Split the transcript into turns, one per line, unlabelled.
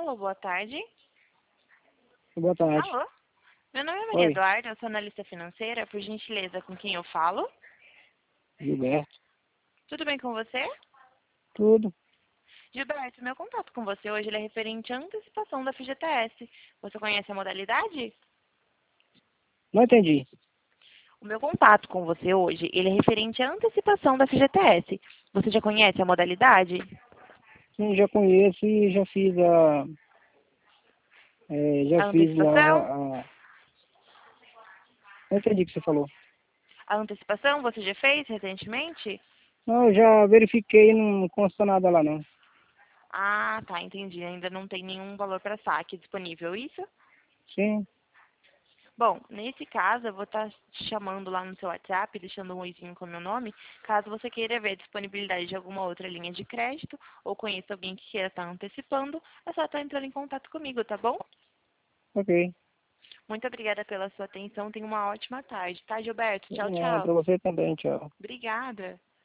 Alô, boa tarde.
Boa tarde.
Alô? Meu nome é Maria
Oi,
Eduarda, eu sou analista financeira. Por gentileza, com quem eu falo?
Gilberto.
Tudo bem com você?
Tudo.
Gilberto, meu contato com você hoje ele é referente à antecipação da FGTS. Você conhece a modalidade?
Não entendi.
O meu contato com você hoje ele é referente à antecipação da FGTS. Você já conhece a modalidade?
Sim, já conheço e já fiz já
A
fiz
antecipação?
não entendi o que você falou.
A antecipação você já fez recentemente?
Não, eu já verifiquei e não consta nada lá não.
Ah, tá, entendi. Ainda não tem nenhum valor para saque disponível, isso?
Sim,
Bom, nesse caso, eu vou estar te chamando lá no seu WhatsApp, deixando um oizinho com o meu nome, caso você queira ver a disponibilidade de alguma outra linha de crédito ou conheça alguém que queira estar antecipando, é só estar entrando em contato comigo, tá bom?
ok.
Muito obrigada pela sua atenção, tenha uma ótima tarde, tá, Gilberto? Tchau,
Para
tchau.
você também, tchau.
Obrigada.